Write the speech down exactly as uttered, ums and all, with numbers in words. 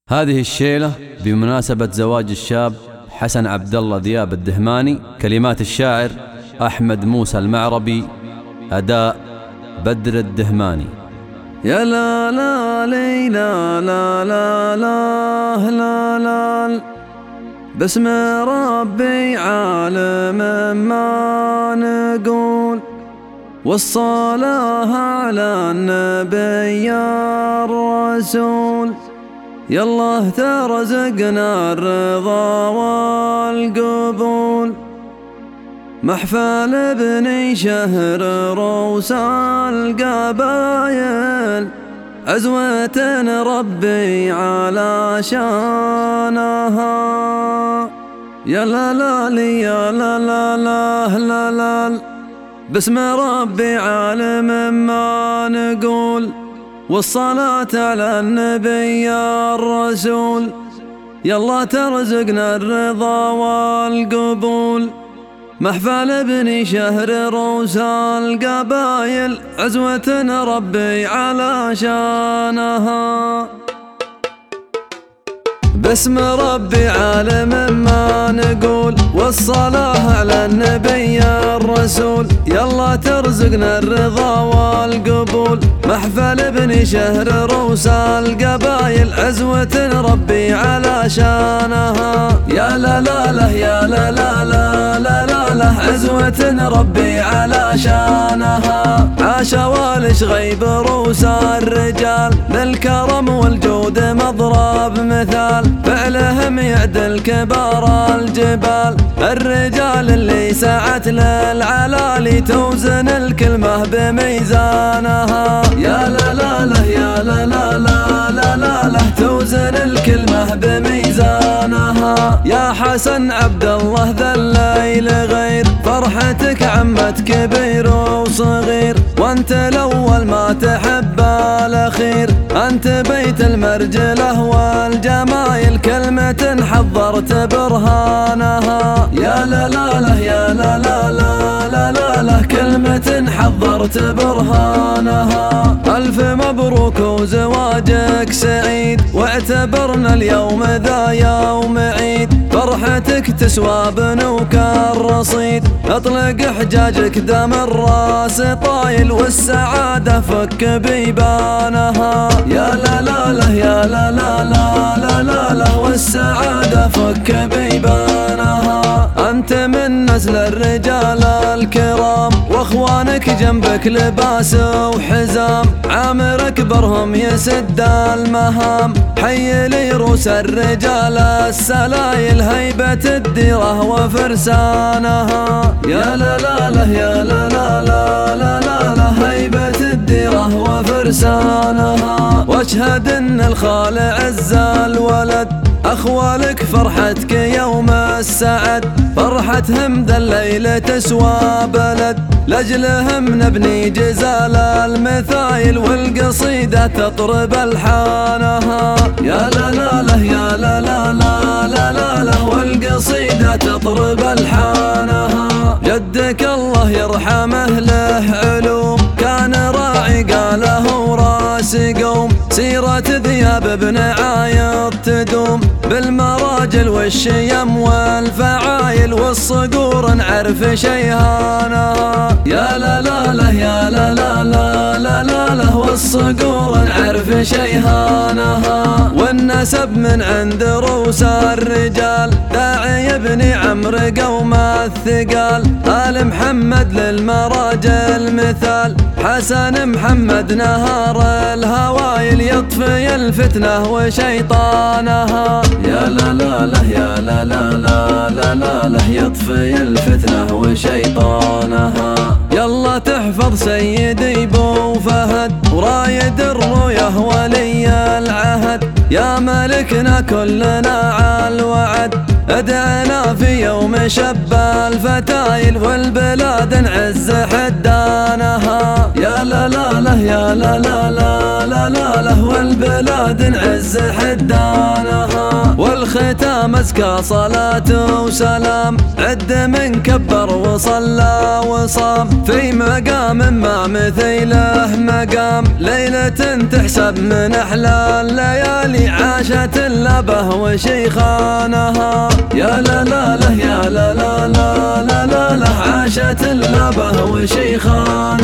هذه الشيلة بمناسبة زواج الشاب حسن عبد الله ذياب الدهماني. كلمات الشاعر أحمد موسى المعربي، أداء بدر الدهماني. يا لا لا لي لا لا لا لا لا لا باسم ربي عالم ما نقول، والصلاة على النبي يا الرسول. يا الله ترزقنا الرضا والقبول، محفل بني شهر روس القبايل، عزوة ربي على شانها. يا لا لا لي يا لا لا لا لا لا باسم ربي عالم ما نقول، والصلاة على النبي يا الرسول. يلا ترزقنا الرضا والقبول، محفل بني شهر روس القبايل، عزوة ربي على شانها. باسم ربي عالم ما نقول، والصلاة على النبي يا الرسول. يلا ترزقنا الرضا والقبول، محفل بني شهر روس القبايل، عزوة ربي على شانها. يا لا لا لا يا لا لا لا لا لا لا عزوة ربي على شانها. عاش والش غيب روس الرجال، للكرم والجود مضرب مثال، فعلهم يعدل كبار الجبال. الرجال اللي سعت للعلالي، توزن الكلمة بميزانها. يا لا لا لا يا لا لا لا لا لا لا توزن الكلمة بميزانها. يا حسن عبد الله ذا الليل غير، فرحتك عمت كبير وصغير، وانت الاول ما تحب الاخير. انت بيت المرجله والجمايل، كلمة حضرت برهانها. يا لا لا لا يا لا لا لا لا لا لا كلمة حضرت برهانها. ألف مبروك وزواجك سعيد، واعتبرنا اليوم ذا يوم عيد، فرحتك تسوى بنوك الرصيد. اطلق حجاجك دام الراس طايل، والسعادة فك بيبانها. يا لا لا لا يا لا لا لا لا لا لا والسعادة فك بيبانها. أنت من نسل الرجال الكرام، واخوانك جنبك لباس وحزام، عامرك برهم يسد المهام. حي لي روس الرجال السلايل، هيبة الديرة وفرسانها. يا لا لا لا يا لا لا لا لا لا لا هيبة الديرة وفرسانها. واشهد ان الخال عز الولد، أخوالك فرحتك يوم السعد، فرحتهم ذا الليل تسوى بلد، لأجلهم نبني جزال المثايل، والقصيدة تطرب الحانها. يا لا لا لا يا لا لا لا لا لا لا والقصيدة تطرب الحانها. جدك الله يرحمه له علوم، كان راعي قاله راس قوم، سيرة ذياب بن عايض تدوم، بالمراجل والشيم والفعايل، والصقور نعرف شيهانها. يا لا لا لا يا لا لا لا لا لا لا والصقور نعرف شيهانها. والنسب من عند روس الرجال، داعي ابن عمرو قوم الثقال، آل محمد للمراجل مثال، حسن محمد نهار الهوايل، يطفي الفتنة وشيطانها. يا لا لا لا يا لا لا لا لا لا لا يطفي الفتنة وشيطانها. يلا تحفظ سيدي بو فهد، ورايد الرؤيه ولي العهد، يا ملكنا كلنا على الوعد، ادعنا في يوم شب الفتايل، والبلاد نعز حدانها. يا لا لا لا يا لا لا لا لا لا لا والبلاد نعز حدانها. الختام أزكى صلاة وسلام، عد من كبر وصلى وصام، في مقام ما مثيله مقام، ليلة تحسب من أحلى الليالي، عاشت اللبه وشيخانها. يا لا لا له يا لا لا لا لا لا لا، عاشت اللبه وشيخانها.